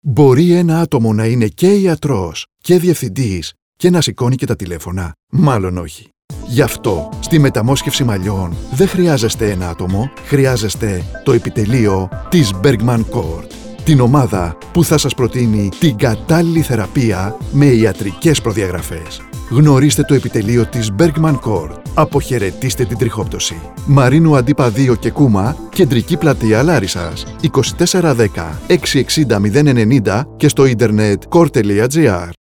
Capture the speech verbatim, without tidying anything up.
Μπορεί ένα άτομο να είναι και ιατρός και διευθυντής και να σηκώνει και τα τηλέφωνα? Μάλλον όχι. Γι' αυτό, στη μεταμόσχευση μαλλιών δεν χρειάζεστε ένα άτομο, χρειάζεστε το επιτελείο της Bergman Court. Την ομάδα που θα σας προτείνει την κατάλληλη θεραπεία με ιατρικές προδιαγραφές. Γνωρίστε το επιτελείο της Bergman Court. Αποχαιρετήστε την τριχόπτωση. Μαρίνου Αντίπα δύο και Κούμα, Κεντρική Πλατεία Λάρισσας. είκοσι τέσσερα δέκα εξακόσια εξήντα μηδέν ενενήντα και στο ίντερνετ κορ τελεία τζι άρ.